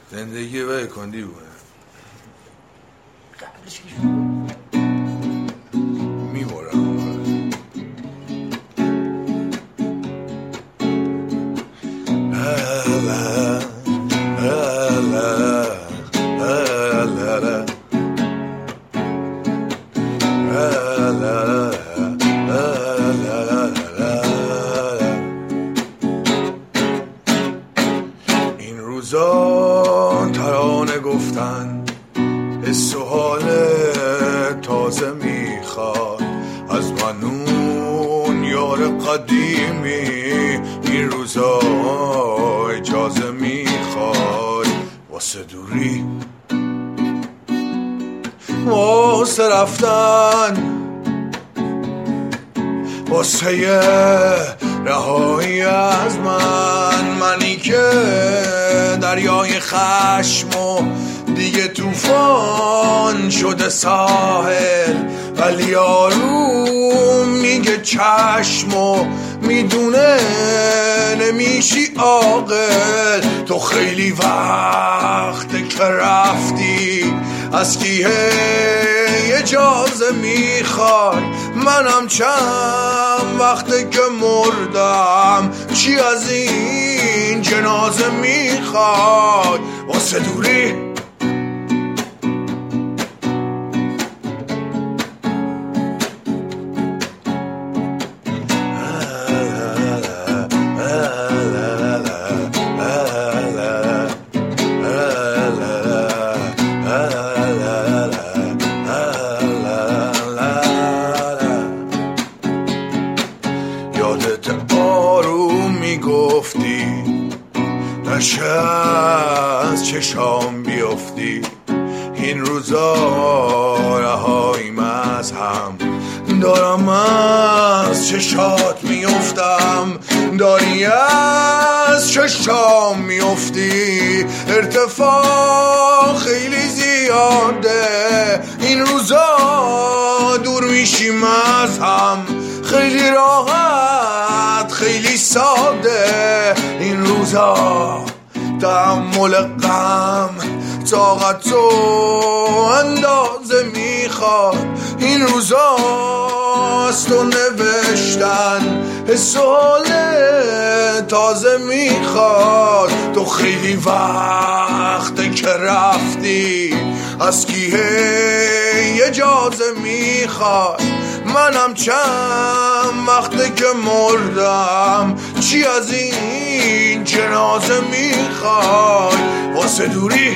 زندگی بکندی بونه قبلش که شروع میبورم این روزا ترانه گفتن حس و حال تازه میخواد از من اون یار قدیمی. این روزا اجازه میخواد واسه دوری، واسه رفتن، واسه رهایی از منی که دریای خشم و دیگه طوفان شده ساحل، ولی یارو میگه چشم و میدونه نمیشی عاقل. تو خیلی وقته که رفتی، از کی اجازه میخوای؟ منم چند وقته که مردم، چی از این جنازه میخوای؟ واسه دوری یادت آروم میگفتی نشه از چشام بیفتی. این روزا رهاییم از هم، دارم از چشات میفتم، داری از چشام میفتی. ارتفاع خیلی زیاده، این روزا دور میشیم از هم، خیلی راحت خیلی ساده. این روزا تحمل غم طاقت و اندازه میخواد. این روزا از تو نوشتن حس و حال تازه میخواد. تو خیلی وقته که رفتی، از کی اجازه میخواد؟ منم چند وقته که مردم، چی از این جنازه میخوای؟ واسه دوری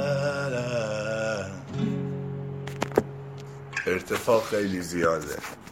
ارتفاع خیلی زیاده.